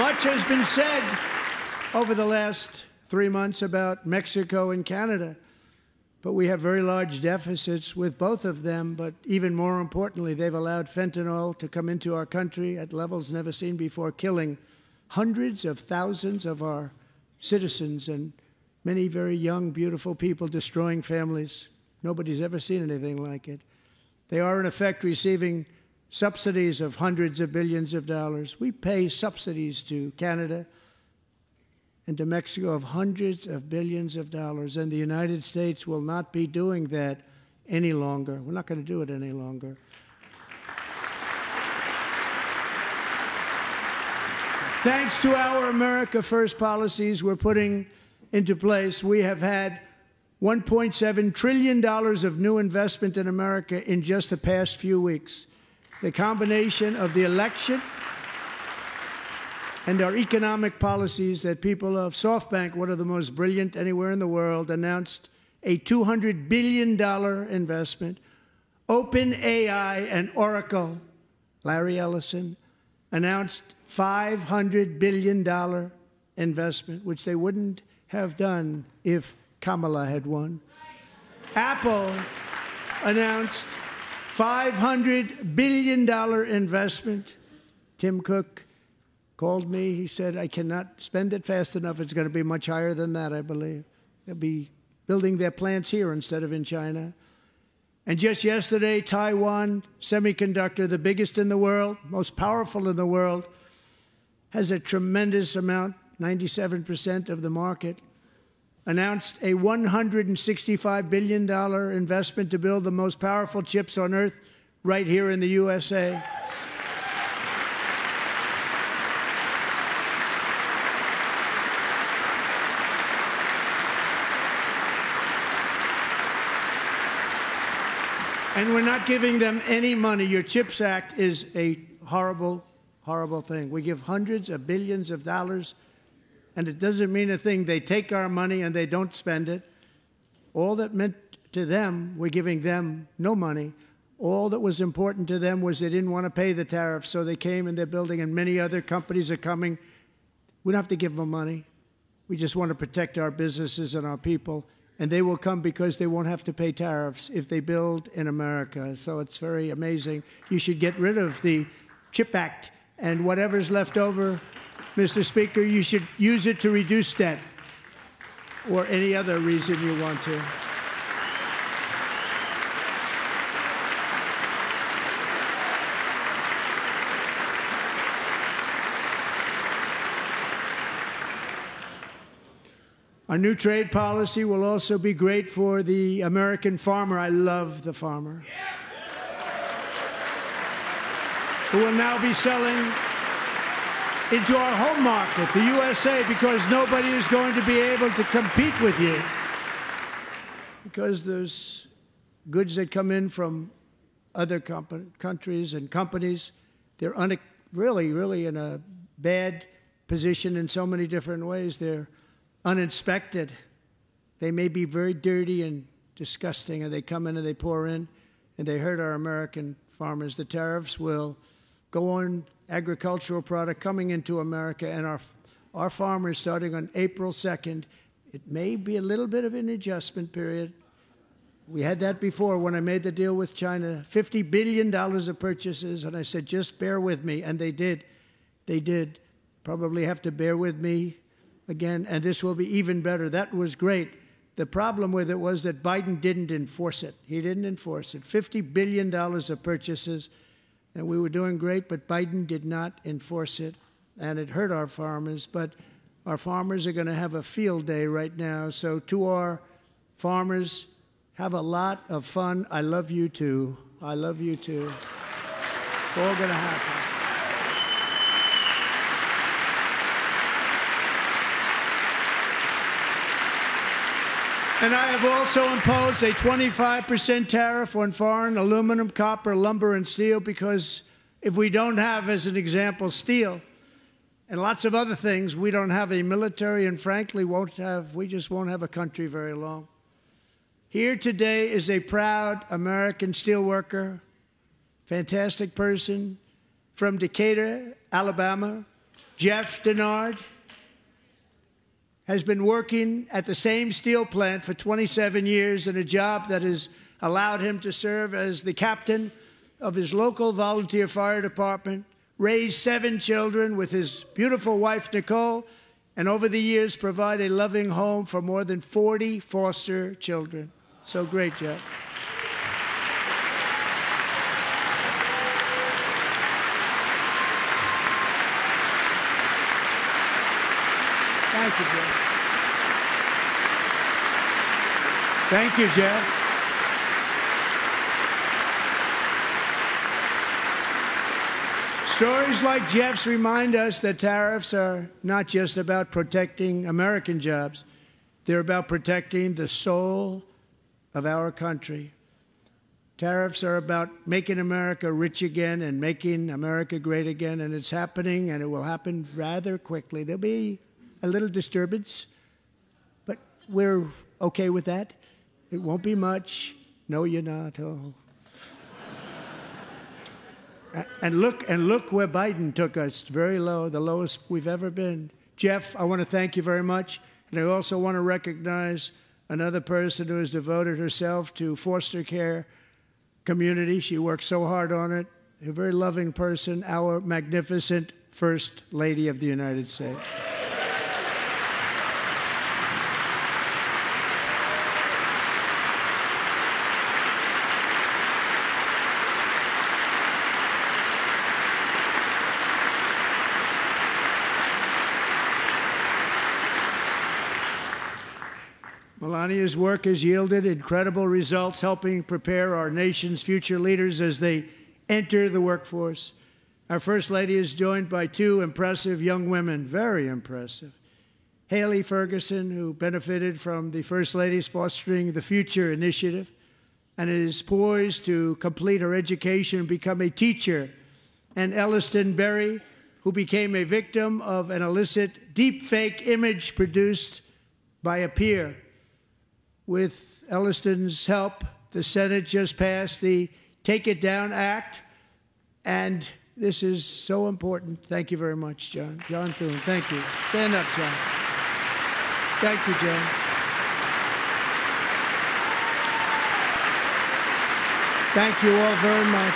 Much has been said over the last 3 months about Mexico and Canada, but we have very large deficits with both of them. But even more importantly, they've allowed fentanyl to come into our country at levels never seen before, killing hundreds of thousands of our citizens and many very young, beautiful people, destroying families. Nobody's ever seen anything like it. They are, in effect, receiving subsidies of hundreds of billions of dollars. We pay subsidies to Canada and to Mexico of hundreds of billions of dollars, and the United States will not be doing that any longer. We're not going to do it any longer. Thanks to our America First policies we're putting into place, we have had $1.7 trillion of new investment in America in just the past few weeks. The combination of the election and our economic policies that people of SoftBank, one of the most brilliant anywhere in the world, announced a $200 billion investment. OpenAI and Oracle, Larry Ellison, announced $500 billion investment, which they wouldn't have done if Kamala had won. Apple announced $500 billion investment. Tim Cook called me. He said, I cannot spend it fast enough. It's going to be much higher than that, I believe. They'll be building their plants here instead of in China. And just yesterday, Taiwan Semiconductor, the biggest in the world, most powerful in the world, has a tremendous amount, 97% of the market, announced a $165 billion investment to build the most powerful chips on earth right here in the USA. And we're not giving them any money. Your CHIPS Act is a horrible, horrible thing. We give hundreds of billions of dollars, and it doesn't mean a thing. They take our money and they don't spend it. All that meant to them, we're giving them no money. All that was important to them was they didn't want to pay the tariffs, so they came and they're building, and many other companies are coming. We don't have to give them money. We just want to protect our businesses and our people, and they will come because they won't have to pay tariffs if they build in America. So it's very amazing. You should get rid of the CHIP Act, and whatever's left over, Mr. Speaker, you should use it to reduce debt or any other reason you want to. Our new trade policy will also be great for the American farmer. I love the farmer, who will now be selling into our home market, the USA, because nobody is going to be able to compete with you. Because there's goods that come in from other countries and companies, they're really in a bad position in so many different ways. They're uninspected. They may be very dirty and disgusting, and they come in and they pour in, and they hurt our American farmers. The tariffs will go on agricultural product coming into America, and our farmers, starting on April 2nd, it may be a little bit of an adjustment period. We had that before when I made the deal with China, $50 billion of purchases, and I said, just bear with me, and they did. They did. Probably have to bear with me again, and this will be even better. That was great. The problem with it was that Biden didn't enforce it. He didn't enforce it. $50 billion of purchases, and we were doing great, but Biden did not enforce it, and it hurt our farmers. But our farmers are going to have a field day right now. So to our farmers, have a lot of fun. I love you too. I love you too. It's all going to happen. And I have also imposed a 25% tariff on foreign aluminum, copper, lumber, and steel, because if we don't have, as an example, steel and lots of other things, we don't have a military, and frankly, we just won't have a country very long. Here today is a proud American steelworker, fantastic person from Decatur, Alabama, Jeff Denard has been working at the same steel plant for 27 years in a job that has allowed him to serve as the captain of his local volunteer fire department, raise 7 children with his beautiful wife, Nicole, and over the years provide a loving home for more than 40 foster children. So great, Jeff. Thank you, Jeff. Thank you, Jeff. Stories like Jeff's remind us that tariffs are not just about protecting American jobs. They're about protecting the soul of our country. Tariffs are about making America rich again and making America great again, and it's happening, and it will happen rather quickly. There'll be a little disturbance, but we're okay with that. It won't be much. No, you're not. Oh. And look where Biden took us, very low, the lowest we've ever been. Jeff, I want to thank you very much. And I also want to recognize another person who has devoted herself to foster care community. She works so hard on it. A very loving person, our magnificent First Lady of the United States. Melania's work has yielded incredible results, helping prepare our nation's future leaders as they enter the workforce. Our First Lady is joined by 2 impressive young women, very impressive. Haley Ferguson, who benefited from the First Lady's Fostering the Future initiative and is poised to complete her education and become a teacher. And Elliston Berry, who became a victim of an illicit deepfake image produced by a peer. With Elliston's help, the Senate just passed the Take It Down Act, and this is so important. Thank you very much, John. John Thune, thank you. Stand up, John. Thank you, John. Thank you all very much.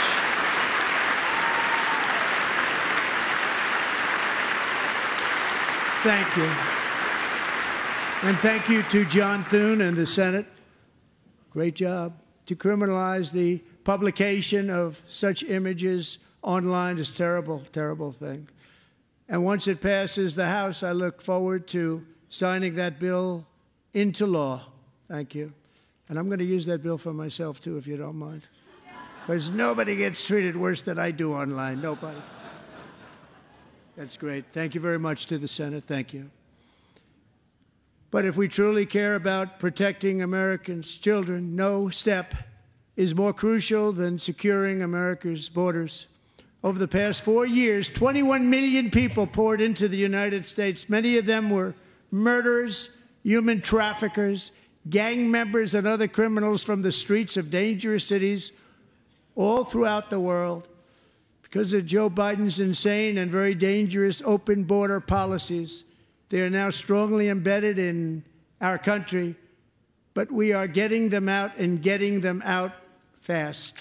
Thank you. And thank you to John Thune and the Senate. Great job. To criminalize the publication of such images online is a terrible, terrible thing. And once it passes the House, I look forward to signing that bill into law. Thank you. And I'm going to use that bill for myself, too, if you don't mind. Because nobody gets treated worse than I do online. Nobody. That's great. Thank you very much to the Senate. Thank you. But if we truly care about protecting Americans' children, no step is more crucial than securing America's borders. Over the past 4 years, 21 million people poured into the United States. Many of them were murderers, human traffickers, gang members, and other criminals from the streets of dangerous cities all throughout the world. Because of Joe Biden's insane and very dangerous open border policies, they are now strongly embedded in our country, but we are getting them out and getting them out fast.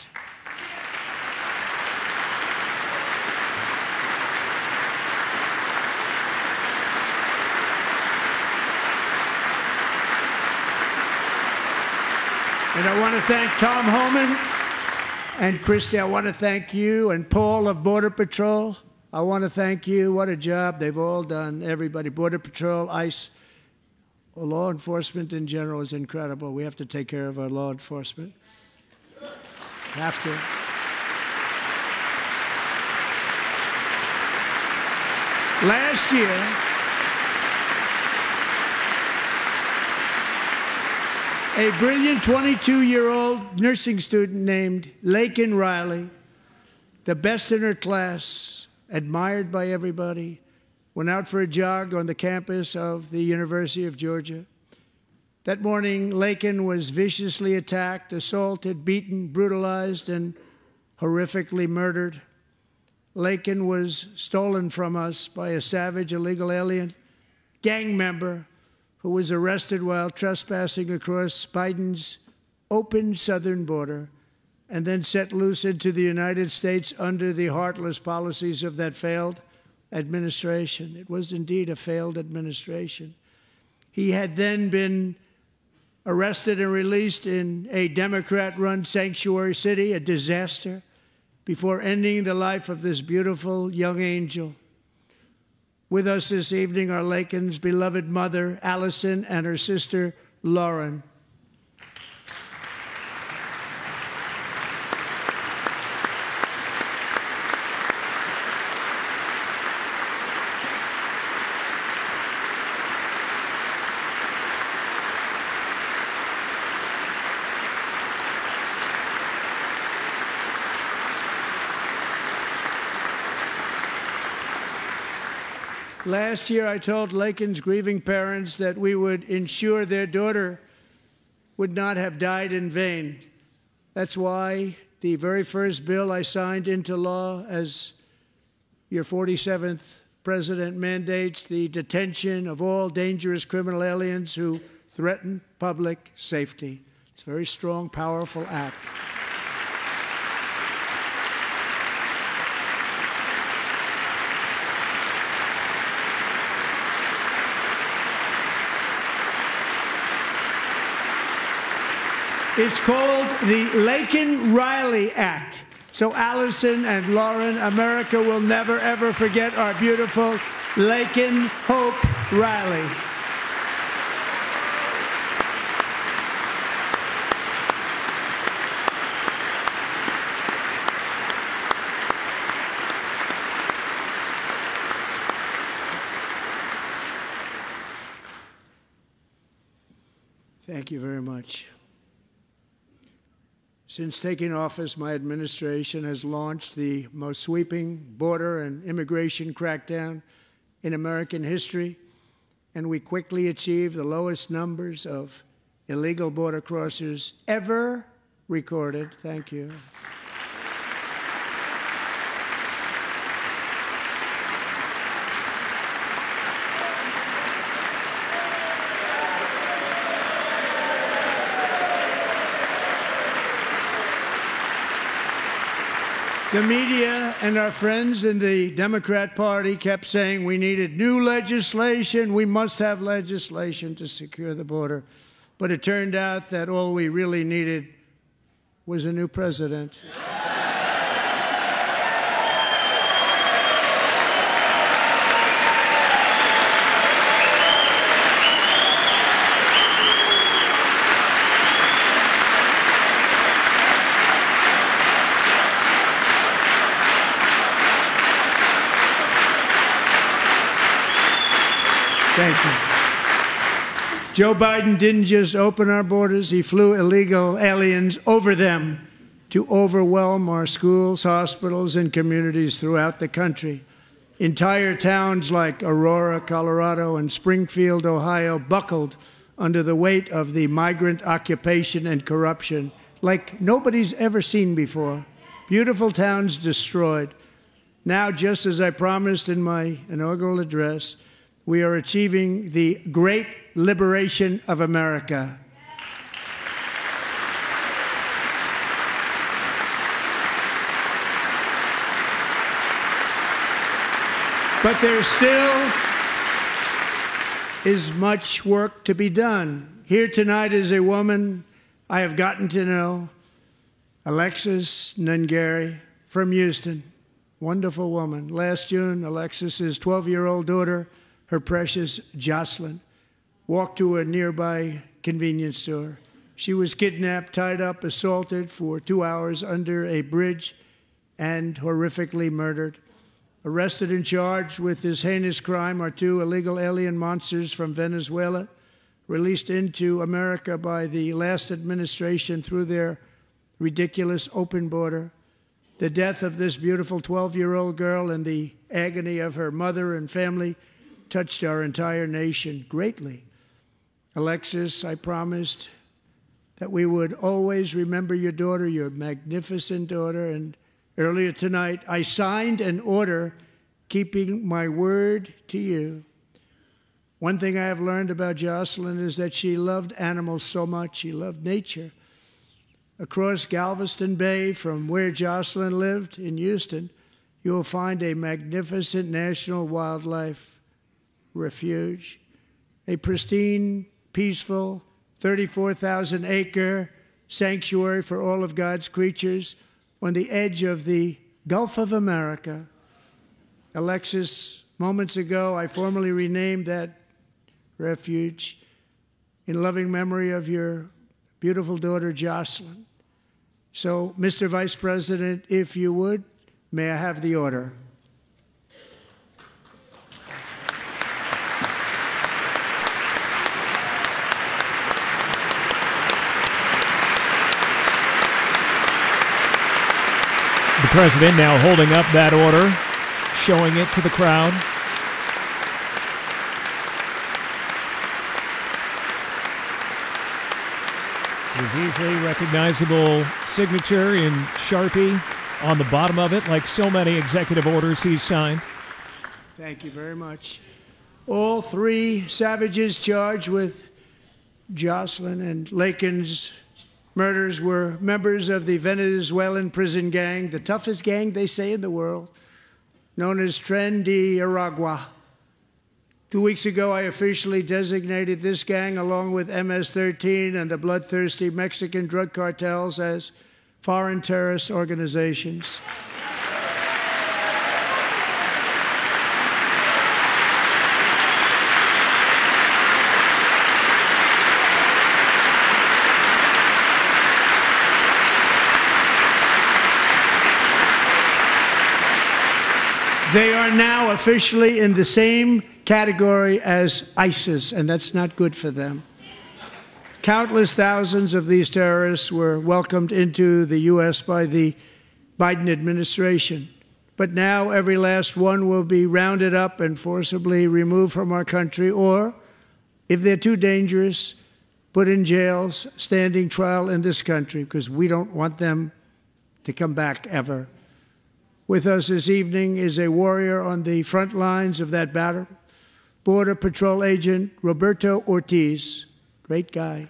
And I want to thank Tom Homan and Christy. I want to thank you and Paul of Border Patrol. I want to thank you. What a job they've all done, everybody. Border Patrol, ICE, law enforcement in general is incredible. We have to take care of our law enforcement. Have to. Last year, a brilliant 22-year-old nursing student named Laken Riley, the best in her class, admired by everybody, went out for a jog on the campus of the University of Georgia. That morning, Laken was viciously attacked, assaulted, beaten, brutalized, and horrifically murdered. Laken was stolen from us by a savage illegal alien gang member who was arrested while trespassing across Biden's open southern border and then set loose into the United States under the heartless policies of that failed administration. It was indeed a failed administration. He had then been arrested and released in a Democrat-run sanctuary city, a disaster, before ending the life of this beautiful young angel. With us this evening are Laken's beloved mother, Allison, and her sister, Lauren. Last year, I told Laken's grieving parents that we would ensure their daughter would not have died in vain. That's why the very first bill I signed into law as your 47th president mandates the detention of all dangerous criminal aliens who threaten public safety. It's a very strong, powerful act. It's called the Laken-Riley Act. So Allison and Lauren, America will never, ever forget our beautiful Laken Hope Riley. Thank you very much. Since taking office, my administration has launched the most sweeping border and immigration crackdown in American history, and we quickly achieved the lowest numbers of illegal border crossers ever recorded. Thank you. The media and our friends in the Democrat Party kept saying we needed new legislation, we must have legislation to secure the border. But it turned out that all we really needed was a new president. Thank you. Joe Biden didn't just open our borders, he flew illegal aliens over them to overwhelm our schools, hospitals, and communities throughout the country. Entire towns like Aurora, Colorado, and Springfield, Ohio, buckled under the weight of the migrant occupation and corruption like nobody's ever seen before. Beautiful towns destroyed. Now, just as I promised in my inaugural address, we are achieving the great liberation of America. But there still is much work to be done. Here tonight is a woman I have gotten to know, Alexis Nungari from Houston. Wonderful woman. Last June, Alexis's 12-year-old daughter, her precious Jocelyn, walked to a nearby convenience store. She was kidnapped, tied up, assaulted for 2 hours under a bridge, and horrifically murdered. Arrested and charged with this heinous crime are 2 illegal alien monsters from Venezuela, released into America by the last administration through their ridiculous open border. The death of this beautiful 12-year-old girl and the agony of her mother and family touched our entire nation greatly. Alexis, I promised that we would always remember your daughter, your magnificent daughter, and Earlier tonight, I signed an order keeping my word to you. One thing I have learned about Jocelyn is that she loved animals so much. She loved nature. Across Galveston Bay, from where Jocelyn lived in Houston, you will find a magnificent national wildlife refuge, a pristine, peaceful, 34,000-acre sanctuary for all of God's creatures on the edge of the Gulf of America. Alexis, moments ago, I formally renamed that refuge in loving memory of your beautiful daughter, Jocelyn. So, Mr. Vice President, if you would, may I have the order? The President now holding up that order, showing it to the crowd. His easily recognizable signature in Sharpie on the bottom of it, like so many executive orders he's signed. Thank you very much. All three savages charged with Jocelyn and Lakin's murders were members of the Venezuelan prison gang, the toughest gang, they say, in the world, known as Tren de Aragua. 2 weeks ago, I officially designated this gang, along with MS-13 and the bloodthirsty Mexican drug cartels, as foreign terrorist organizations. They are now officially in the same category as ISIS, and that's not good for them. Countless thousands of these terrorists were welcomed into the U.S. by the Biden administration. But now every last one will be rounded up and forcibly removed from our country, or, if they're too dangerous, put in jails, standing trial in this country, because we don't want them to come back ever. With us this evening is a warrior on the front lines of that battle, Border Patrol Agent Roberto Ortiz. Great guy.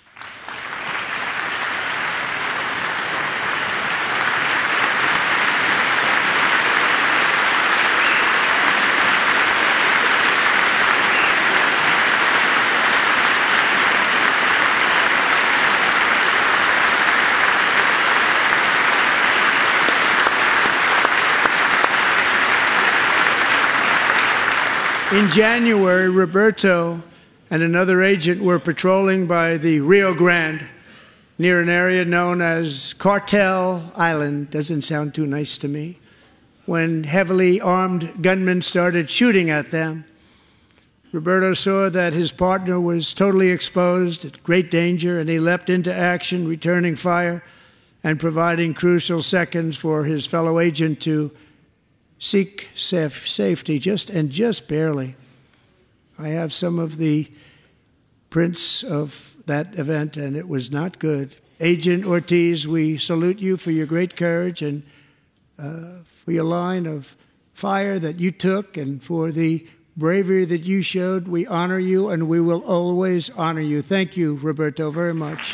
In January, Roberto and another agent were patrolling by the Rio Grande near an area known as Cartel Island. Doesn't sound too nice to me. When heavily armed gunmen started shooting at them, Roberto saw that his partner was totally exposed, at great danger, and he leapt into action, returning fire and providing crucial seconds for his fellow agent to seek safety, just barely. I have some of the prints of that event, and it was not good. Agent Ortiz, we salute you for your great courage and for your line of fire that you took and for the bravery that you showed. We honor you, and we will always honor you. Thank you, Roberto, very much.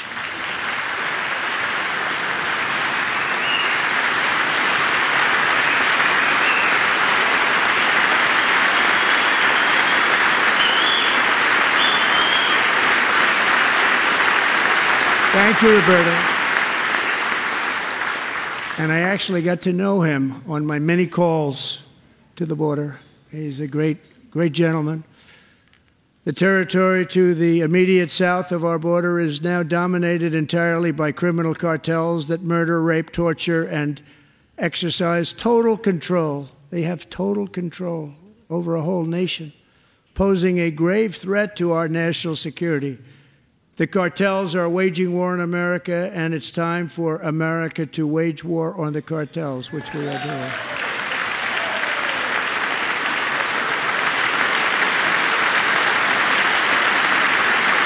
Thank you, Roberto. And I actually got to know him on my many calls to the border. He's a great, great gentleman. The territory to the immediate south of our border is now dominated entirely by criminal cartels that murder, rape, torture, and exercise total control. They have total control over a whole nation, posing a grave threat to our national security. The cartels are waging war on America, and it's time for America to wage war on the cartels, which we are doing.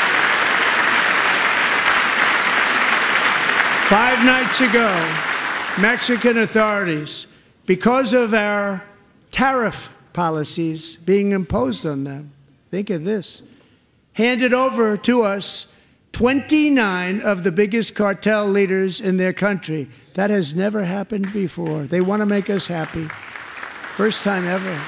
Five nights ago, Mexican authorities, because of our tariff policies being imposed on them, think of this, handed over to us 29 of the biggest cartel leaders in their country. That has never happened before. They want to make us happy. First time ever.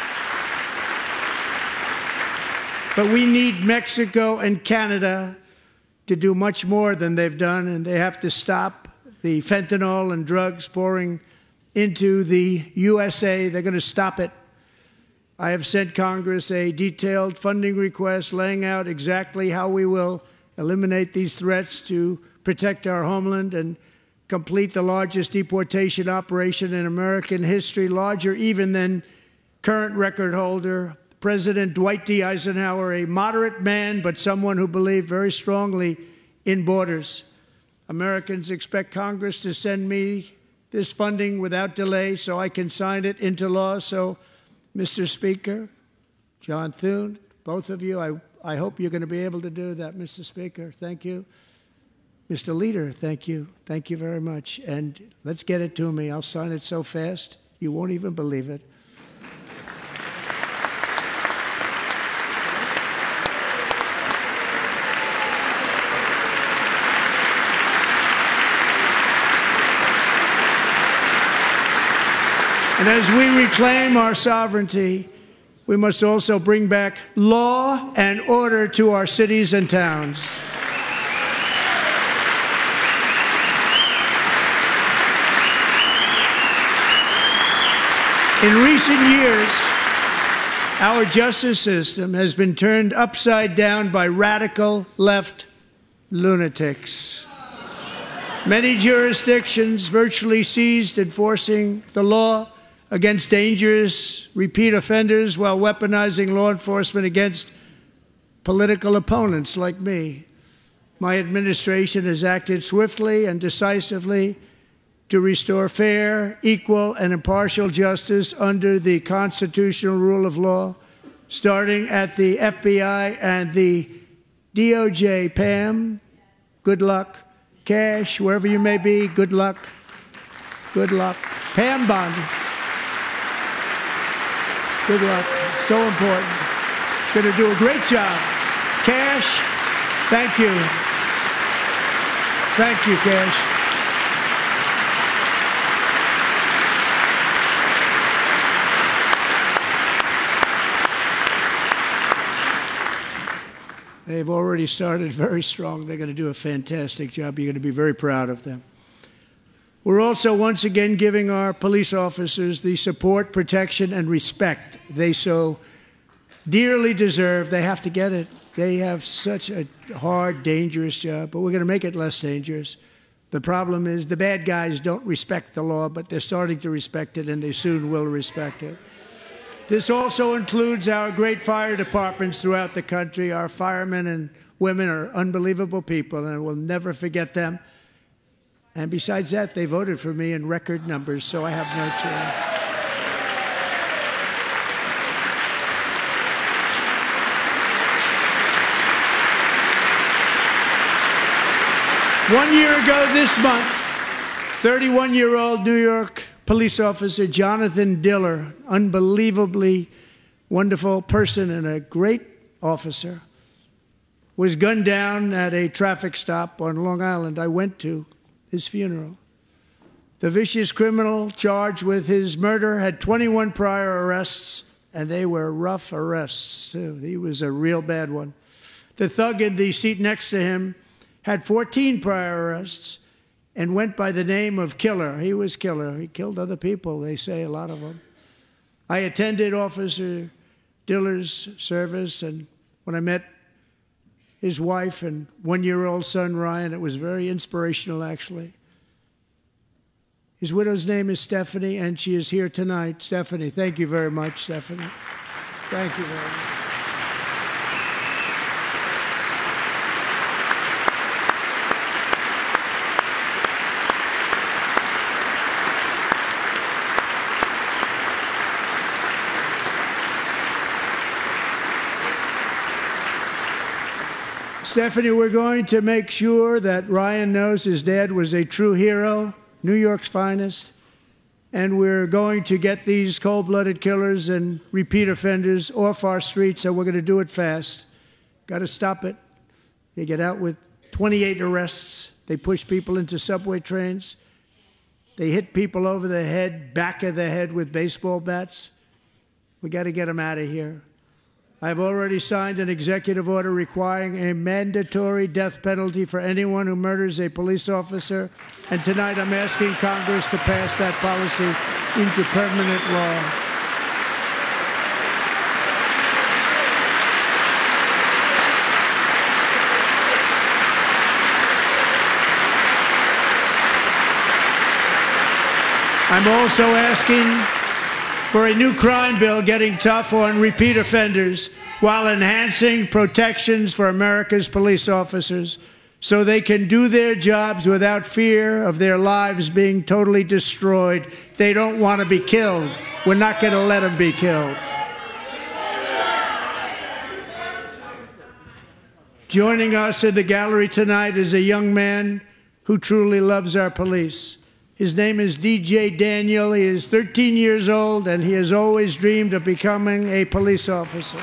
But we need Mexico and Canada to do much more than they've done, and they have to stop the fentanyl and drugs pouring into the USA. They're going to stop it. I have sent Congress a detailed funding request laying out exactly how we will eliminate these threats to protect our homeland and complete the largest deportation operation in American history, larger even than current record holder President Dwight D. Eisenhower, a moderate man, but someone who believed very strongly in borders. Americans expect Congress to send me this funding without delay so I can sign it into law. So, Mr. Speaker, John Thune, both of you, I hope you're going to be able to do that, Mr. Speaker. Thank you. Mr. Leader, thank you. Thank you very much. And let's get it to me. I'll sign it so fast, you won't even believe it. And as we reclaim our sovereignty, we must also bring back law and order to our cities and towns. In recent years, our justice system has been turned upside down by radical left lunatics. Many jurisdictions virtually ceased enforcing the law against dangerous repeat offenders while weaponizing law enforcement against political opponents like me. My administration has acted swiftly and decisively to restore fair, equal, and impartial justice under the constitutional rule of law, starting at the FBI and the DOJ. Pam, good luck. Cash, wherever you may be, good luck. Good luck. Pam Bondi. Good luck. So important. Going to do a great job. Cash, thank you. Thank you, Cash. They've already started very strong. They're going to do a fantastic job. You're going to be very proud of them. We're also once again giving our police officers the support, protection, and respect they so dearly deserve. They have to get it. They have such a hard, dangerous job, but we're going to make it less dangerous. The problem is the bad guys don't respect the law, but they're starting to respect it, and they soon will respect it. This also includes our great fire departments throughout the country. Our firemen and women are unbelievable people, and we'll never forget them. And besides that, they voted for me in record numbers, so I have no choice. 1 year ago this month, 31-year-old New York police officer Jonathan Diller, unbelievably wonderful person and a great officer, was gunned down at a traffic stop on Long Island. I went to his funeral. The vicious criminal charged with his murder had 21 prior arrests, and they were rough arrests, too. He was a real bad one. The thug in the seat next to him had 14 prior arrests and went by the name of Killer. He was Killer. He killed other people, they say, a lot of them. I attended Officer Diller's service, and when I met his wife and one-year-old son, Ryan, it was very inspirational, actually. His widow's name is Stephanie, and she is here tonight. Stephanie, thank you very much, Stephanie. Thank you very much. Stephanie, we're going to make sure that Ryan knows his dad was a true hero, New York's finest, and we're going to get these cold-blooded killers and repeat offenders off our streets, and we're going to do it fast. Got to stop it. They get out with 28 arrests. They push people into subway trains. They hit people over the head, back of the head with baseball bats. We got to get them out of here. I've already signed an executive order requiring a mandatory death penalty for anyone who murders a police officer. And tonight I'm asking Congress to pass that policy into permanent law. I'm also asking for a new crime bill getting tough on repeat offenders while enhancing protections for America's police officers so they can do their jobs without fear of their lives being totally destroyed. They don't want to be killed. We're not going to let them be killed. Joining us in the gallery tonight is a young man who truly loves our police. His name is DJ Daniel. He is 13 years old, and he has always dreamed of becoming a police officer.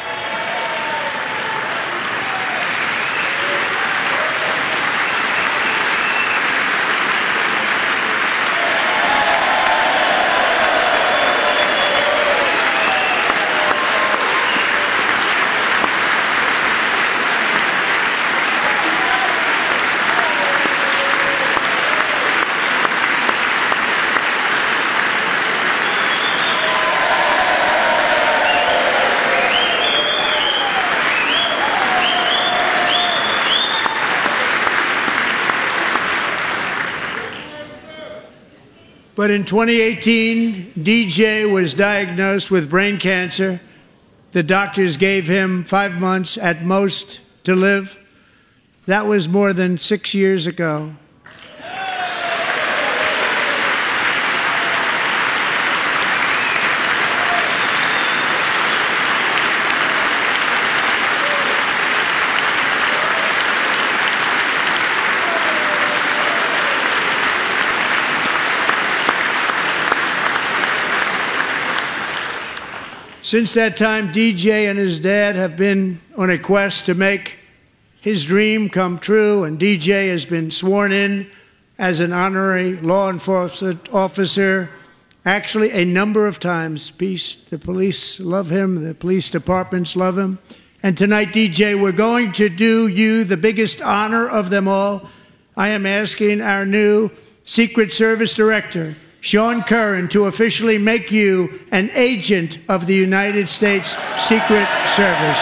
But in 2018, DJ was diagnosed with brain cancer. The doctors gave him 5 months at most to live. That was more than 6 years ago. Since that time, DJ and his dad have been on a quest to make his dream come true, and DJ has been sworn in as an honorary law enforcement officer, actually a number of times. The police love him, the police departments love him. And tonight, DJ, we're going to do you the biggest honor of them all. I am asking our new Secret Service Director, Sean Curran, to officially make you an agent of the United States Secret Service.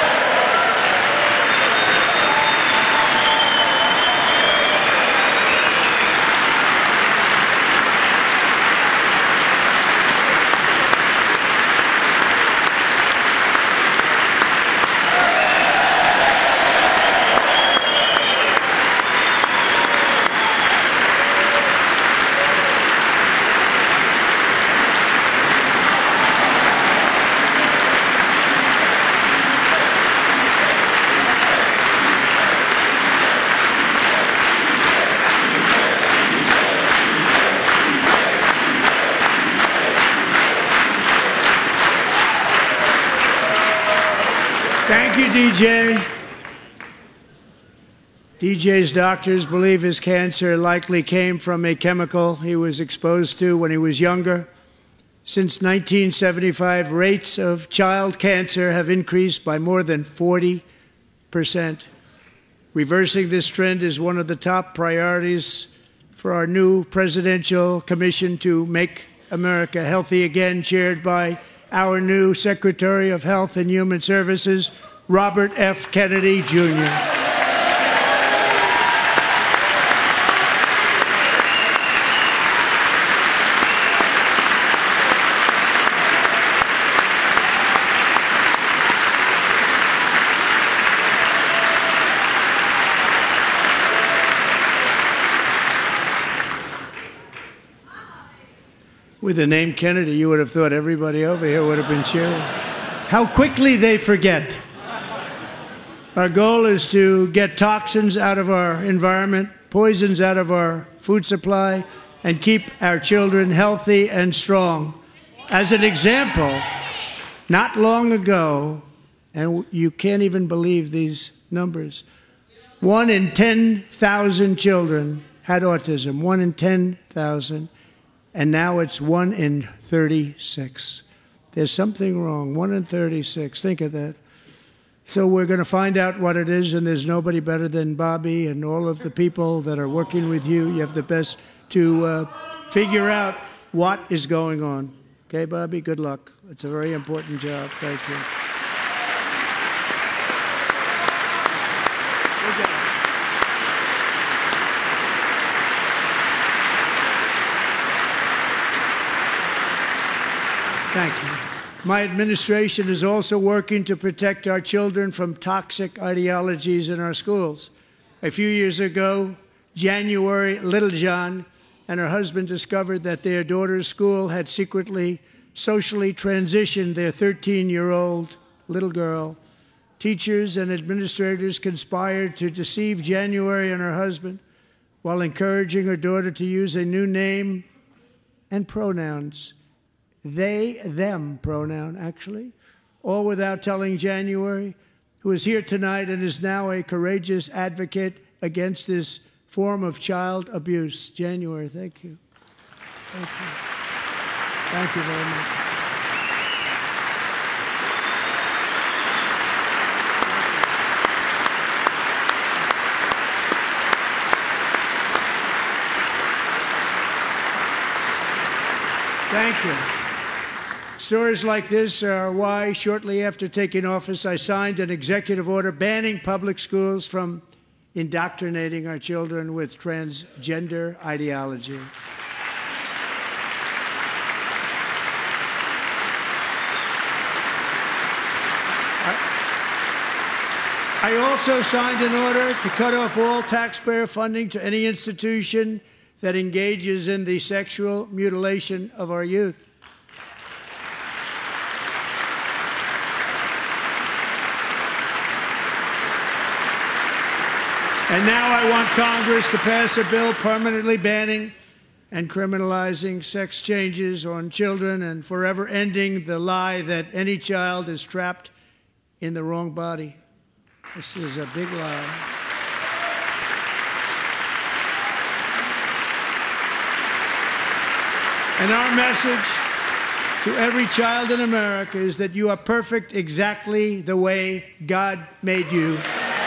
Thank you, DJ. DJ's doctors believe his cancer likely came from a chemical he was exposed to when he was younger. Since 1975, rates of child cancer have increased by more than 40%. Reversing this trend is one of the top priorities for our new presidential commission to make America healthy again, chaired by our new Secretary of Health and Human Services, Robert F. Kennedy, Jr. With the name Kennedy, you would have thought everybody over here would have been cheering. How quickly they forget. Our goal is to get toxins out of our environment, poisons out of our food supply, and keep our children healthy and strong. As an example, not long ago, and you can't even believe these numbers, 1 in 10,000 children had autism, 1 in 10,000, and now it's 1 in 36. There's something wrong, 1 in 36, think of that. So we're going to find out what it is, and there's nobody better than Bobby and all of the people that are working with you. You have the best to figure out what is going on. Okay, Bobby, good luck. It's a very important job. Thank you. Thank you. My administration is also working to protect our children from toxic ideologies in our schools. A few years ago, January Littlejohn and her husband discovered that their daughter's school had secretly socially transitioned their 13-year-old little girl. Teachers and administrators conspired to deceive January and her husband while encouraging her daughter to use a new name and pronouns. They, them pronoun, actually, all without telling January, who is here tonight and is now a courageous advocate against this form of child abuse. January, thank you. Thank you. Thank you very much. Thank you. Stories like this are why, shortly after taking office, I signed an executive order banning public schools from indoctrinating our children with transgender ideology. I also signed an order to cut off all taxpayer funding to any institution that engages in the sexual mutilation of our youth. And now I want Congress to pass a bill permanently banning and criminalizing sex changes on children and forever ending the lie that any child is trapped in the wrong body. This is a big lie. And our message to every child in America is that you are perfect exactly the way God made you.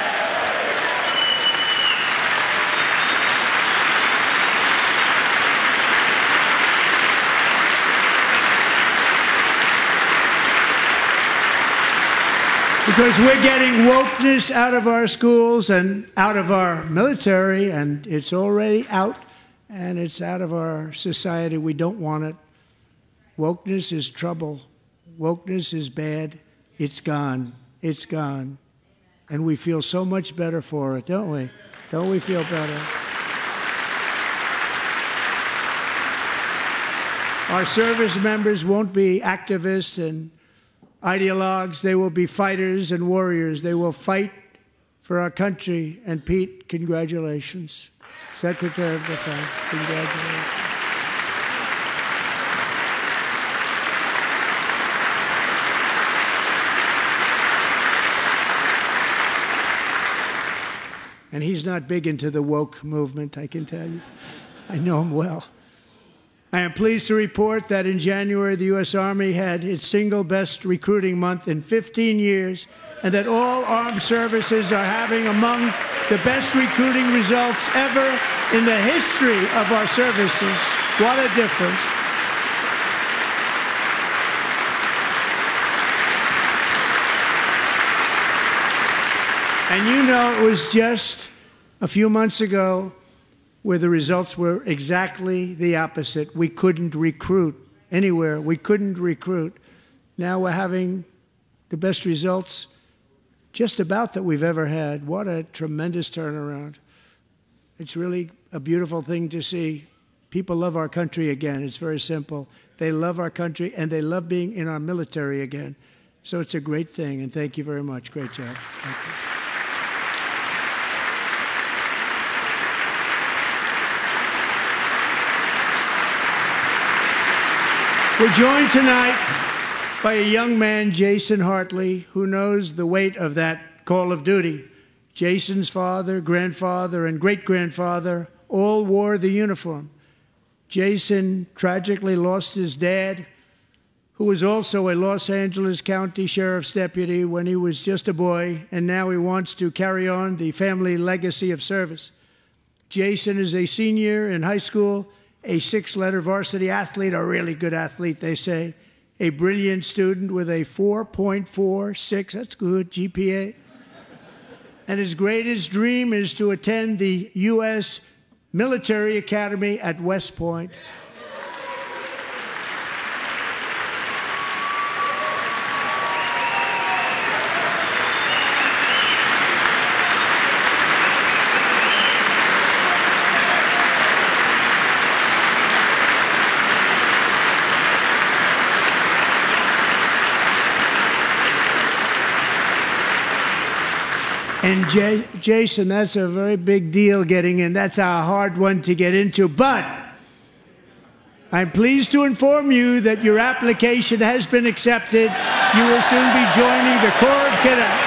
Because we're getting wokeness out of our schools and out of our military, and it's already out, and it's out of our society. We don't want it. Wokeness is trouble. Wokeness is bad. It's gone. It's gone. And we feel so much better for it, don't we? Don't we feel better? Our service members won't be activists and ideologues. They will be fighters and warriors. They will fight for our country. And Pete, congratulations. Secretary of Defense, congratulations. And he's not big into the woke movement, I can tell you. I know him well. I am pleased to report that in January, the U.S. Army had its single best recruiting month in 15 years, and that all armed services are having among the best recruiting results ever in the history of our services. What a difference. And you know, it was just a few months ago where the results were exactly the opposite. We couldn't recruit anywhere. We couldn't recruit. Now we're having the best results just about that we've ever had. What a tremendous turnaround. It's really a beautiful thing to see. People love our country again. It's very simple. They love our country, and they love being in our military again. So it's a great thing, and thank you very much. Great job. Thank you. We're joined tonight by a young man, Jason Hartley, who knows the weight of that call of duty. Jason's father, grandfather, and great-grandfather all wore the uniform. Jason tragically lost his dad, who was also a Los Angeles County Sheriff's deputy when he was just a boy, and now he wants to carry on the family legacy of service. Jason is a senior in high school, a six-letter varsity athlete, a really good athlete, they say, a brilliant student with a 4.46, that's good, GPA. And his greatest dream is to attend the U.S. Military Academy at West Point. And Jason, that's a very big deal getting in. That's a hard one to get into. But I'm pleased to inform you that your application has been accepted. You will soon be joining the Corps of Cadets.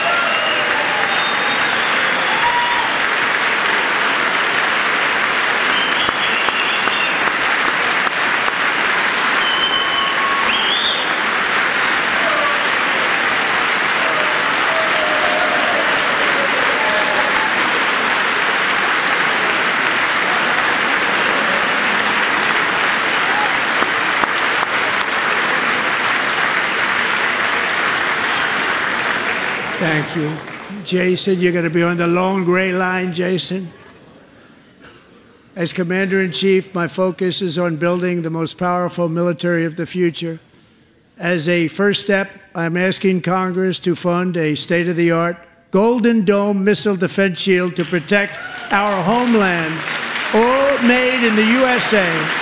Thank you. Jason, you're going to be on the long gray line, Jason. As Commander-in-Chief, my focus is on building the most powerful military of the future. As a first step, I'm asking Congress to fund a state-of-the-art Golden Dome missile defense shield to protect our homeland, all made in the USA.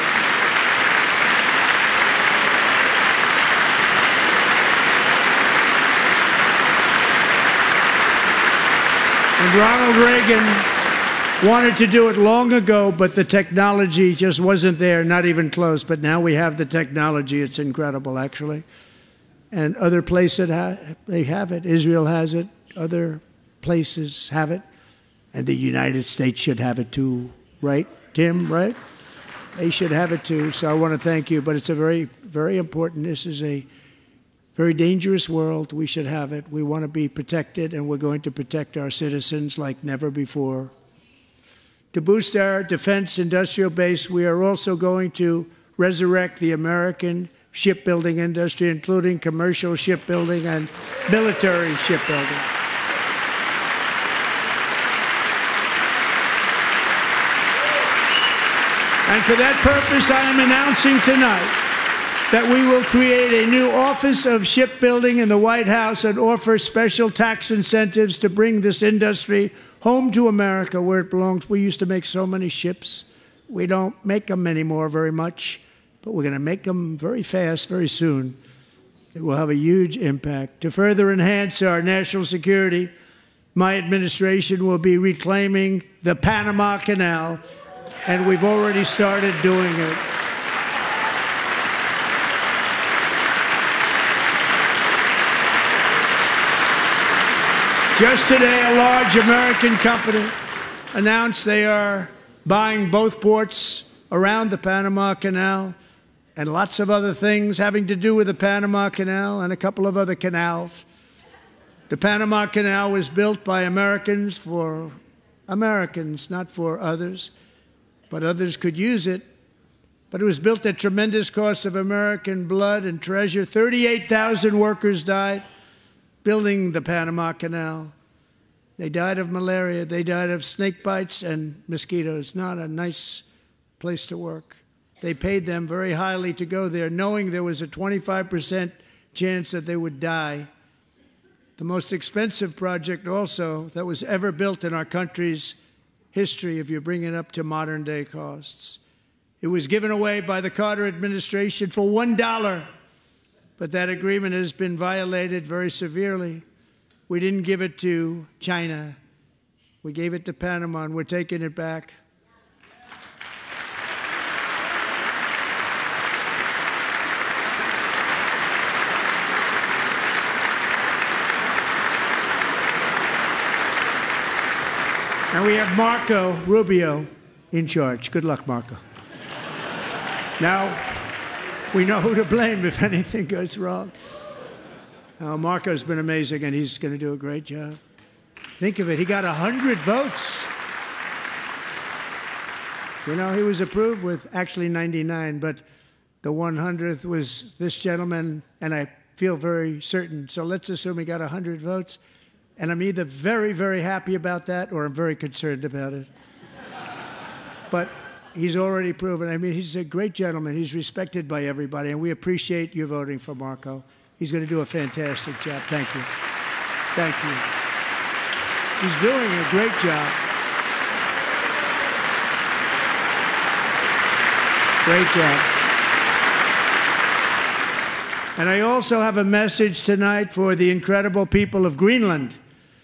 And Ronald Reagan wanted to do it long ago, but the technology just wasn't there, not even close. But now we have the technology. It's incredible, actually. And other places, they have it. Israel has it. Other places have it. And the United States should have it too, right, Tim, right? They should have it too. So I want to thank you. But it's a very, very important. This is a very dangerous world. We should have it. We want to be protected, and we're going to protect our citizens like never before. To boost our defense industrial base, we are also going to resurrect the American shipbuilding industry, including commercial shipbuilding and military shipbuilding. And for that purpose, I am announcing tonight that we will create a new Office of Shipbuilding in the White House and offer special tax incentives to bring this industry home to America where it belongs. We used to make so many ships. We don't make them anymore very much, but we're going to make them very fast, very soon. It will have a huge impact. To further enhance our national security, my administration will be reclaiming the Panama Canal, and we've already started doing it. Just today, a large American company announced they are buying both ports around the Panama Canal and lots of other things having to do with the Panama Canal and a couple of other canals. The Panama Canal was built by Americans for Americans, not for others, but others could use it. But it was built at tremendous cost of American blood and treasure. 38,000 workers died building the Panama Canal. They died of malaria. They died of snake bites and mosquitoes. Not a nice place to work. They paid them very highly to go there, knowing there was a 25% chance that they would die. The most expensive project also that was ever built in our country's history, if you bring it up to modern day costs. It was given away by the Carter administration for $1. But that agreement has been violated very severely. We didn't give it to China. We gave it to Panama, and we're taking it back. And we have Marco Rubio in charge. Good luck, Marco. Now, we know who to blame if anything goes wrong. Marco's been amazing, and he's going to do a great job. Think of it. He got 100 votes. You know, he was approved with actually 99, but the 100th was this gentleman, and I feel very certain. So let's assume he got 100 votes. And I'm either very, very happy about that or I'm very concerned about it. But he's already proven. I mean, he's a great gentleman. He's respected by everybody, and we appreciate you voting for Marco. He's going to do a fantastic job. Thank you. Thank you. He's doing a great job. Great job. And I also have a message tonight for the incredible people of Greenland.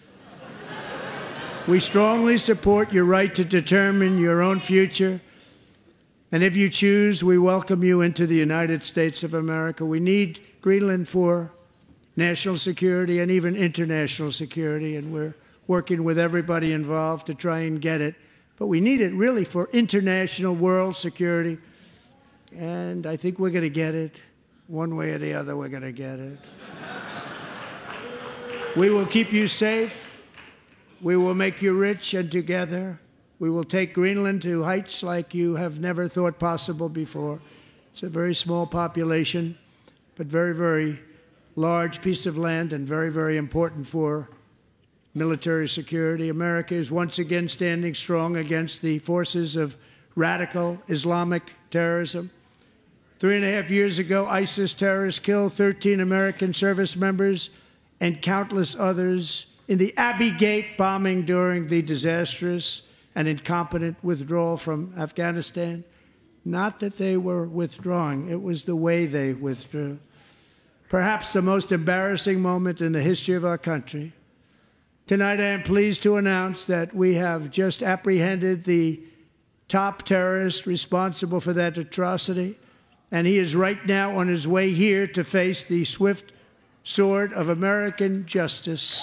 We strongly support your right to determine your own future. And if you choose, we welcome you into the United States of America. We need Greenland for national security and even international security, and we're working with everybody involved to try and get it. But we need it really for international world security, and I think we're going to get it. One way or the other, we're going to get it. We will keep you safe. We will make you rich, and together we will take Greenland to heights like you have never thought possible before. It's a very small population, but very, very large piece of land and very, very important for military security. America is once again standing strong against the forces of radical Islamic terrorism. 3.5 years ago, ISIS terrorists killed 13 American service members and countless others in the Abbey Gate bombing during the disastrous and incompetent withdrawal from Afghanistan. Not that they were withdrawing, it was the way they withdrew. Perhaps the most embarrassing moment in the history of our country. Tonight, I am pleased to announce that we have just apprehended the top terrorist responsible for that atrocity, and he is right now on his way here to face the swift sword of American justice.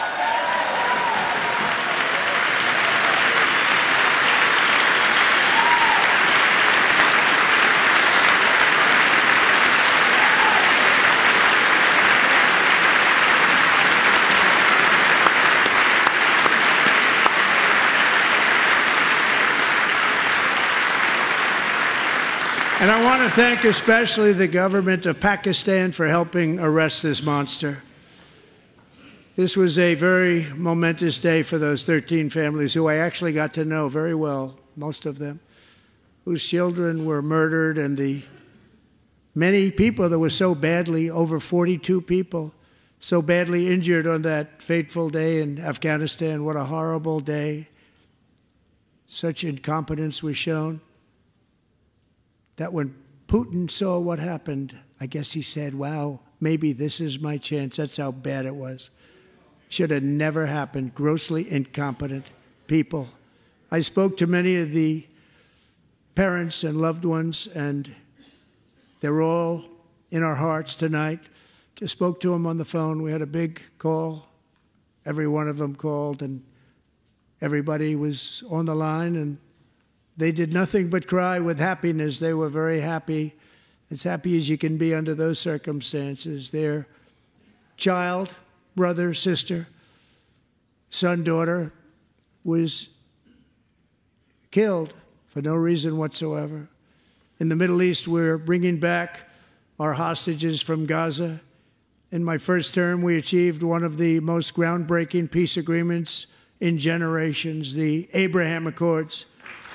And I want to thank especially the government of Pakistan for helping arrest this monster. This was a very momentous day for those 13 families who I actually got to know very well, most of them, whose children were murdered, and the many people that were so badly, over 42 people, so badly injured on that fateful day in Afghanistan. What a horrible day. Such incompetence was shown. That when Putin saw what happened, I guess he said, wow, maybe this is my chance. That's how bad it was. Should have never happened. Grossly incompetent people. I spoke to many of the parents and loved ones, and they're all in our hearts tonight. Just spoke to them on the phone. We had a big call. Every one of them called, and everybody was on the line, and they did nothing but cry with happiness. They were very happy, as happy as you can be under those circumstances. Their child, brother, sister, son, daughter was killed for no reason whatsoever. In the Middle East, we're bringing back our hostages from Gaza. In my first term, we achieved one of the most groundbreaking peace agreements in generations, the Abraham Accords.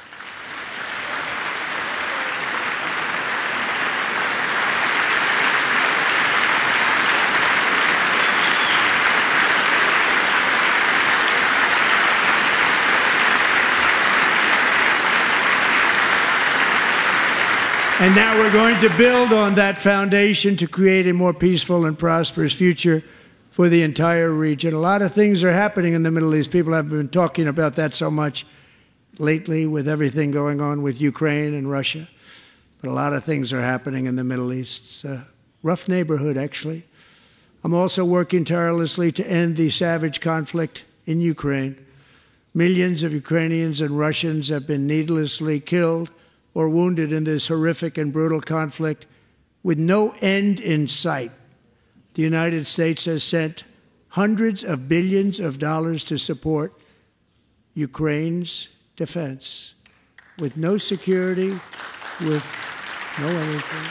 And now we're going to build on that foundation to create a more peaceful and prosperous future for the entire region. A lot of things are happening in the Middle East. People have been talking about that so much lately with everything going on with Ukraine and Russia. But a lot of things are happening in the Middle East. It's a rough neighborhood, actually. I'm also working tirelessly to end the savage conflict in Ukraine. Millions of Ukrainians and Russians have been needlessly killed or wounded in this horrific and brutal conflict with no end in sight. The United States has sent hundreds of billions of dollars to support Ukraine's defense with no security, with no anything.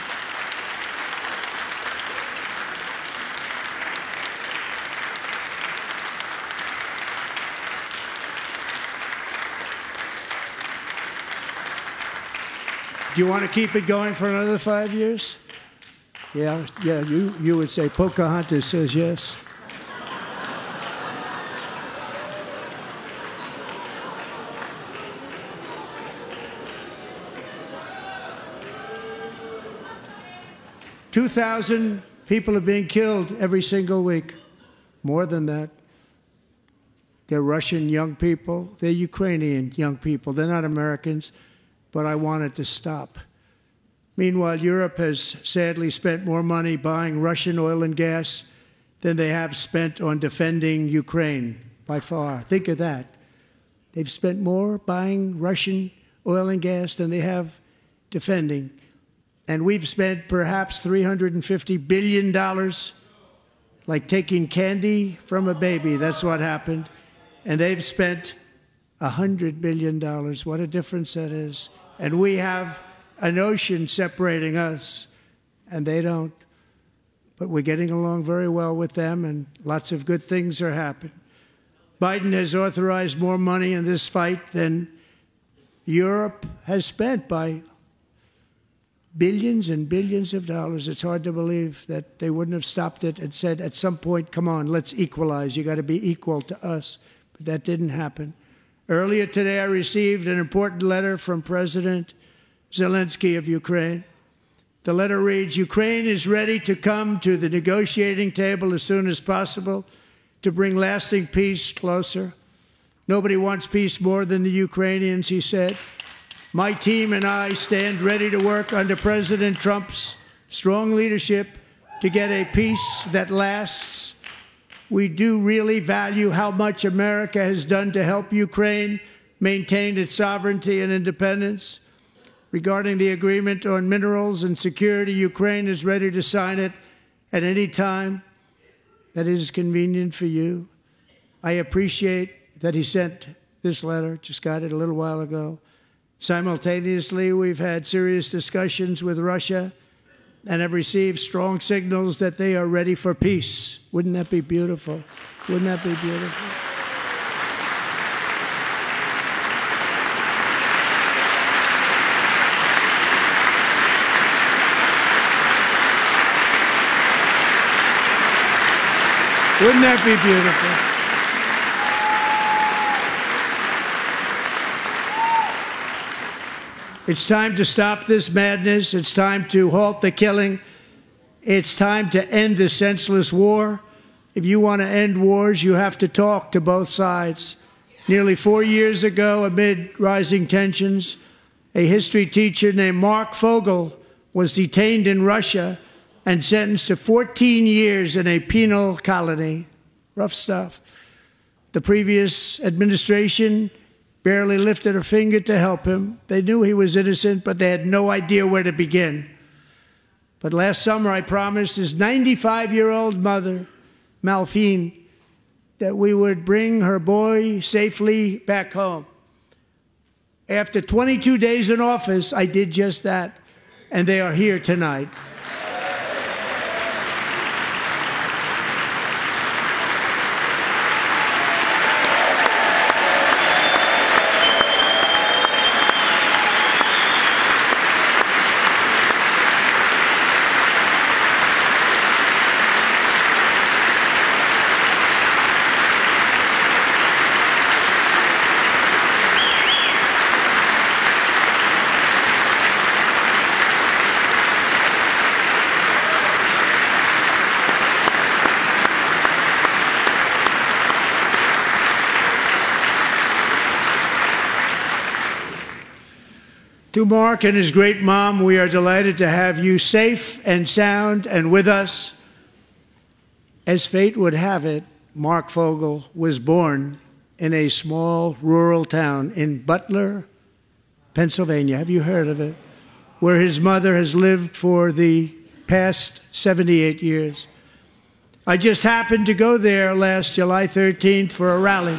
Do you want to keep it going for another 5 years? Yeah, you would say Pocahontas says yes. $2,000 people are being killed every single week. More than that. They're Russian young people. They're Ukrainian young people. They're not Americans, but I want it to stop. Meanwhile, Europe has sadly spent more money buying Russian oil and gas than they have spent on defending Ukraine, by far. Think of that. They've spent more buying Russian oil and gas than they have defending. And we've spent perhaps $350 billion, like taking candy from a baby. That's what happened. And they've spent $100 billion. What a difference that is. And we have an ocean separating us, and they don't. But we're getting along very well with them, and lots of good things are happening. Biden has authorized more money in this fight than Europe has spent by billions and billions of dollars. It's hard to believe that they wouldn't have stopped it and said, at some point, come on, let's equalize. You got to be equal to us. But that didn't happen. Earlier today, I received an important letter from President Zelensky of Ukraine. The letter reads, Ukraine is ready to come to the negotiating table as soon as possible to bring lasting peace closer. Nobody wants peace more than the Ukrainians, he said. My team and I stand ready to work under President Trump's strong leadership to get a peace that lasts. We do really value how much America has done to help Ukraine maintain its sovereignty and independence. Regarding the agreement on minerals and security, Ukraine is ready to sign it at any time that is convenient for you. I appreciate that he sent this letter, just got it a little while ago. Simultaneously, we've had serious discussions with Russia and have received strong signals that they are ready for peace. Wouldn't that be beautiful? Wouldn't that be beautiful? Wouldn't that be beautiful? It's time to stop this madness. It's time to halt the killing. It's time to end this senseless war. If you want to end wars, you have to talk to both sides. Nearly 4 years ago, amid rising tensions, a history teacher named Mark Fogel was detained in Russia and sentenced to 14 years in a penal colony. Rough stuff. The previous administration barely lifted a finger to help him. They knew he was innocent, but they had no idea where to begin. But last summer, I promised his 95-year-old mother, Malphine, that we would bring her boy safely back home. After 22 days in office, I did just that, and they are here tonight. To Mark and his great mom, we are delighted to have you safe and sound and with us. As fate would have it, Mark Fogel was born in a small rural town in Butler, Pennsylvania. Have you heard of it? Where his mother has lived for the past 78 years. I just happened to go there last July 13th for a rally.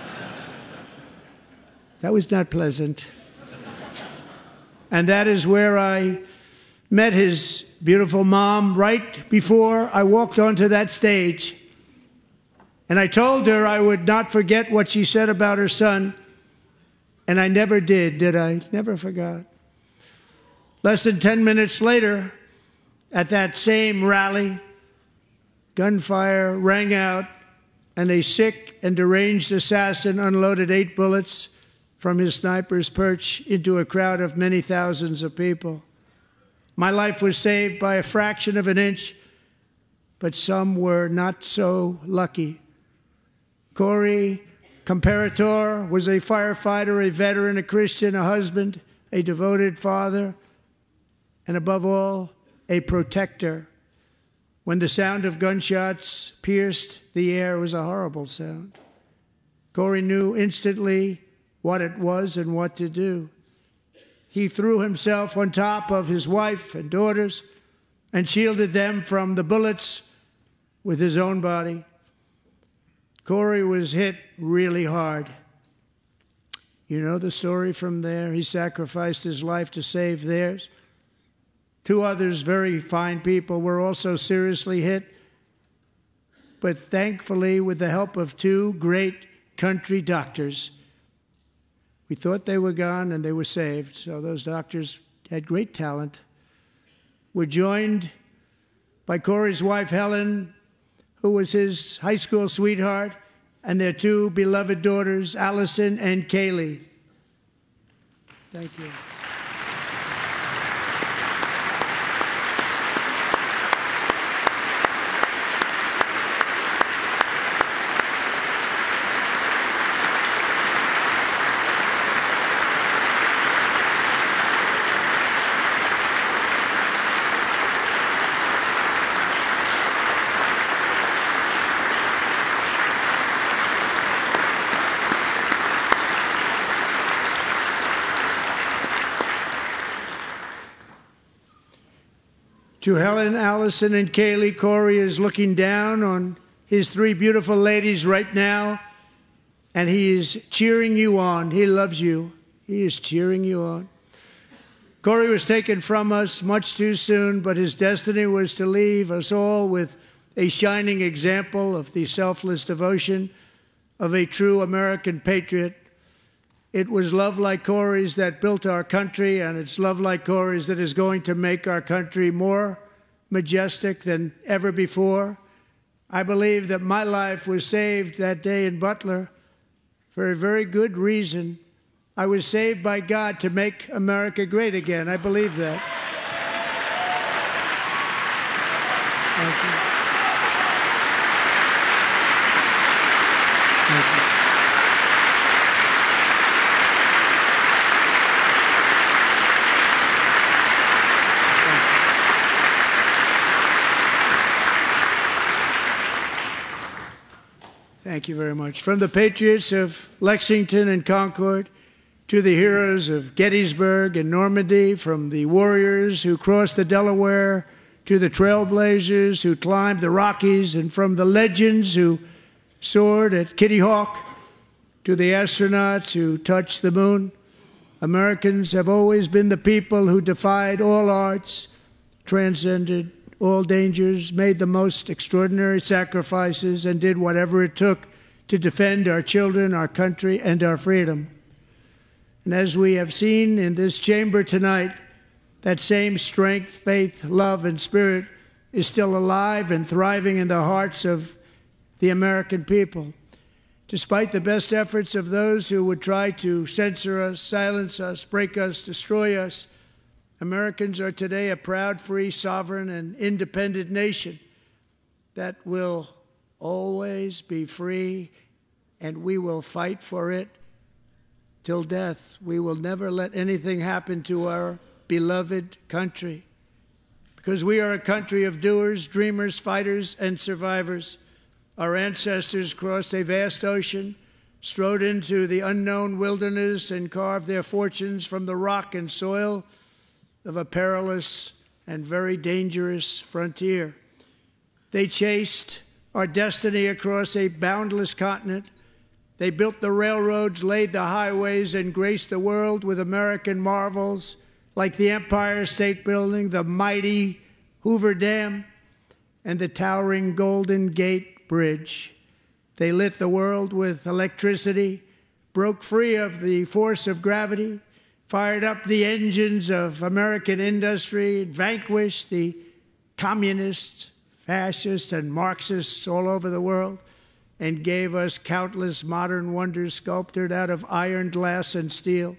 That was not pleasant. And that is where I met his beautiful mom right before I walked onto that stage. And I told her I would not forget what she said about her son. And I never did I? Never forgot. Less than 10 minutes later, at that same rally, gunfire rang out, and a sick and deranged assassin unloaded 8 bullets from his sniper's perch into a crowd of many thousands of people. My life was saved by a fraction of an inch, but some were not so lucky. Corey Comparator was a firefighter, a veteran, a Christian, a husband, a devoted father, and above all, a protector. When the sound of gunshots pierced the air, it was a horrible sound. Corey knew instantly what it was and what to do. He threw himself on top of his wife and daughters and shielded them from the bullets with his own body. Corey was hit really hard. You know the story from there. He sacrificed his life to save theirs. 2 others, very fine people, were also seriously hit. But thankfully, with the help of 2 great country doctors, we thought they were gone and they were saved. So those doctors had great talent. We're joined by Corey's wife, Helen, who was his high school sweetheart, and their 2 beloved daughters, Allison and Kaylee. Thank you. To Helen, Allison, and Kaylee, Corey is looking down on his 3 beautiful ladies right now, and he is cheering you on. He loves you. He is cheering you on. Corey was taken from us much too soon, but his destiny was to leave us all with a shining example of the selfless devotion of a true American patriot. It was love like Corey's that built our country, and it's love like Corey's that is going to make our country more majestic than ever before. I believe that my life was saved that day in Butler for a very good reason. I was saved by God to make America great again. I believe that. Thank you. Thank you. Thank you very much. From the patriots of Lexington and Concord to the heroes of Gettysburg and Normandy, from the warriors who crossed the Delaware to the trailblazers who climbed the Rockies, and from the legends who soared at Kitty Hawk to the astronauts who touched the moon, Americans have always been the people who defied all odds, transcended all dangers, made the most extraordinary sacrifices, and did whatever it took to defend our children, our country, and our freedom. And as we have seen in this chamber tonight, that same strength, faith, love, and spirit is still alive and thriving in the hearts of the American people. Despite the best efforts of those who would try to censor us, silence us, break us, destroy us, Americans are today a proud, free, sovereign, and independent nation that will always be free, and we will fight for it till death. We will never let anything happen to our beloved country, because we are a country of doers, dreamers, fighters, and survivors. Our ancestors crossed a vast ocean, strode into the unknown wilderness and carved their fortunes from the rock and soil of a perilous and very dangerous frontier. They chased our destiny across a boundless continent. They built the railroads, laid the highways, and graced the world with American marvels like the Empire State Building, the mighty Hoover Dam, and the towering Golden Gate Bridge. They lit the world with electricity, broke free of the force of gravity, fired up the engines of American industry, vanquished the communists, fascists, and Marxists all over the world, and gave us countless modern wonders sculptured out of iron, glass, and steel.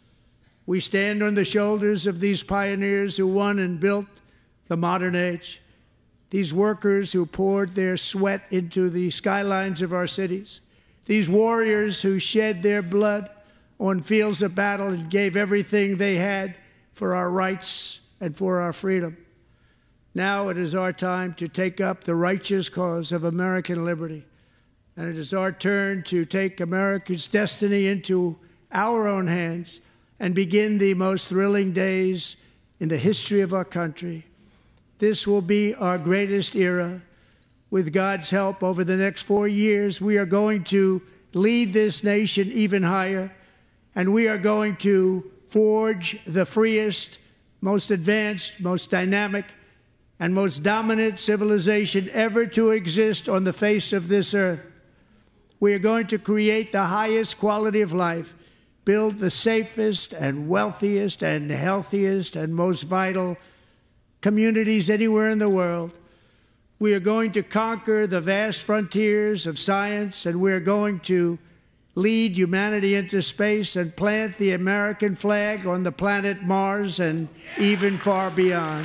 We stand on the shoulders of these pioneers who won and built the modern age, these workers who poured their sweat into the skylines of our cities, these warriors who shed their blood on fields of battle and gave everything they had for our rights and for our freedom. Now it is our time to take up the righteous cause of American liberty. And it is our turn to take America's destiny into our own hands and begin the most thrilling days in the history of our country. This will be our greatest era. With God's help, over the next 4 years, we are going to lead this nation even higher, and we are going to forge the freest, most advanced, most dynamic, and most dominant civilization ever to exist on the face of this earth. We are going to create the highest quality of life, build the safest and wealthiest and healthiest and most vital communities anywhere in the world. We are going to conquer the vast frontiers of science, and we are going to lead humanity into space and plant the American flag on the planet Mars and even far beyond.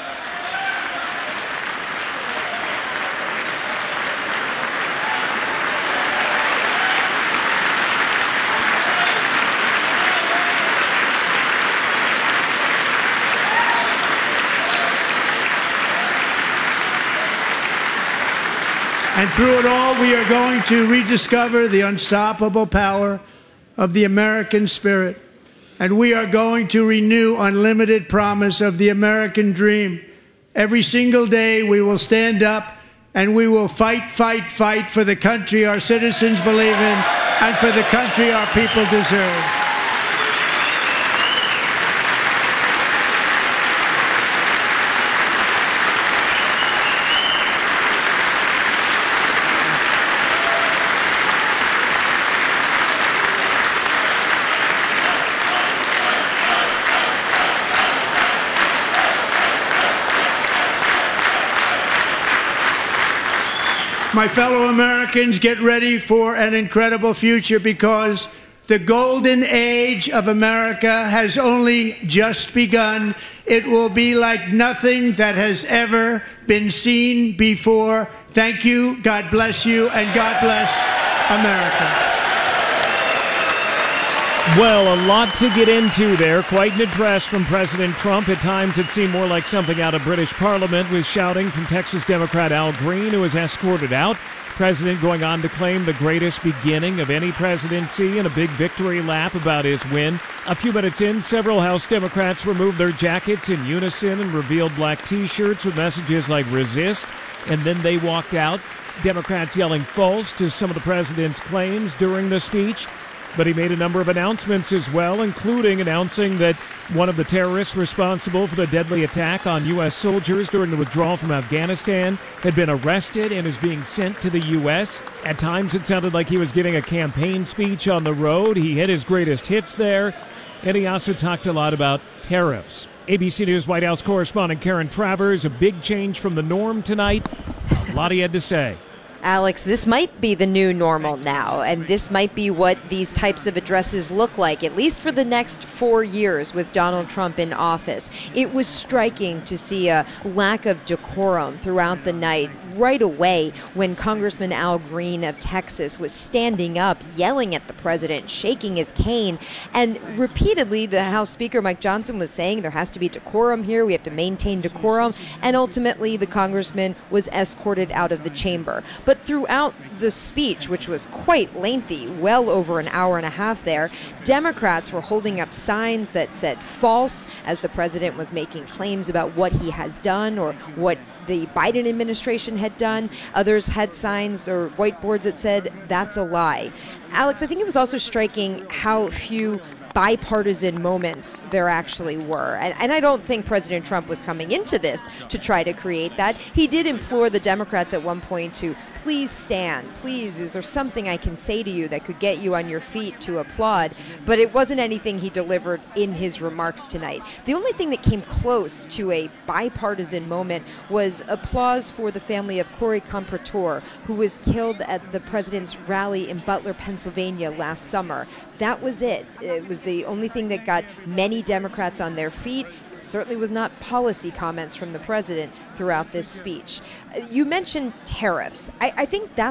And through it all, we are going to rediscover the unstoppable power of the American spirit. And we are going to renew unlimited promise of the American dream. Every single day, we will stand up and we will fight, fight, fight for the country our citizens believe in and for the country our people deserve. My fellow Americans, get ready for an incredible future, because the golden age of America has only just begun. It will be like nothing that has ever been seen before. Thank you, God bless you, and God bless America. Well, a lot to get into there. Quite an address from President Trump. At times it seemed more like something out of British Parliament, with shouting from Texas Democrat Al Green, who was escorted out. President going on to claim the greatest beginning of any presidency and a big victory lap about his win. A few minutes in, several House Democrats removed their jackets in unison and revealed black T-shirts with messages like "resist," and then they walked out. Democrats yelling false to some of the president's claims during the speech. But he made a number of announcements as well, including announcing that one of the terrorists responsible for the deadly attack on U.S. soldiers during the withdrawal from Afghanistan had been arrested and is being sent to the U.S. At times it sounded like he was giving a campaign speech on the road. He hit his greatest hits there, and he also talked a lot about tariffs. ABC News White House correspondent Karen Travers, a big change from the norm tonight. A lot he had to say. Alex, this might be the new normal now, and this might be what these types of addresses look like, at least for the next 4 years with Donald Trump in office. It was striking to see a lack of decorum throughout the night. Right away, when Congressman Al Green of Texas was standing up, yelling at the president, shaking his cane, and repeatedly the House Speaker Mike Johnson was saying there has to be decorum here, we have to maintain decorum, and ultimately the congressman was escorted out of the chamber. But throughout the speech, which was quite lengthy, well over an hour and a half there, Democrats were holding up signs that said false as the president was making claims about what he has done or what the Biden administration had done. Others had signs or whiteboards that said, that's a lie. Alex, I think it was also striking how few bipartisan moments there actually were. And I don't think President Trump was coming into this to try to create that. He did implore the Democrats at one point to please stand. Please, is there something I can say to you that could get you on your feet to applaud? But it wasn't anything he delivered in his remarks tonight. The only thing that came close to a bipartisan moment was applause for the family of Corey Comprator, who was killed at the president's rally in Butler, Pennsylvania last summer. That was it. It was the only thing that got many Democrats on their feet. Certainly was not policy comments from the president throughout this speech. You mentioned tariffs. I think that's